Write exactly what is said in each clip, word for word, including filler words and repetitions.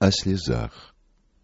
о слезах.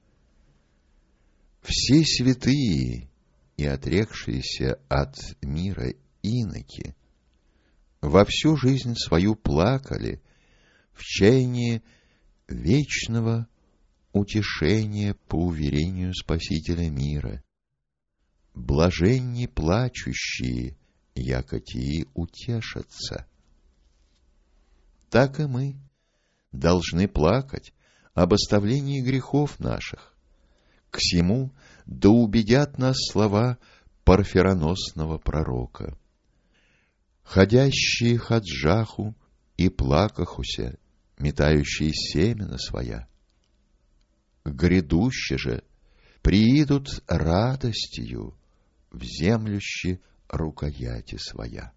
Все святые и отрекшиеся от мира иноки во всю жизнь свою плакали в чаянии вечного утешения по уверению Спасителя мира. Блаженни плачущие, яко тии утешатся. Так и мы должны плакать об оставлении грехов наших. К сему да убедят нас слова парфироносного пророка. Ходящие хаджаху и плакахуся, метающие семена своя. Грядуще же приидут радостью в землюще рукояти своя.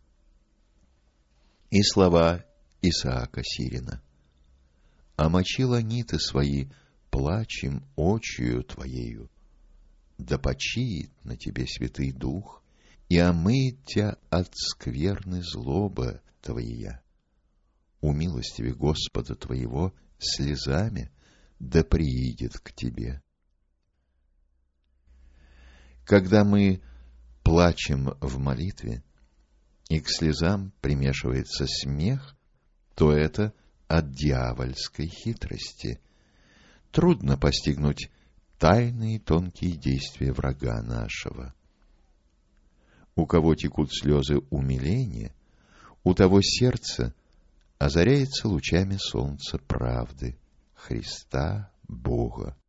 И слова Исаака Сирина. Омочила ниты свои плачем очию твоею, да почиет на тебе Святый Дух, и омыет тебя от скверны злоба твоя. Умилостиви Господа твоего слезами, да приидет к тебе. Когда мы плачем в молитве, и к слезам примешивается смех, то это от дьявольской хитрости. Трудно постигнуть тайные тонкие действия врага нашего. У кого текут слезы умиления, у того сердце озаряется лучами солнца правды, Христа Бога.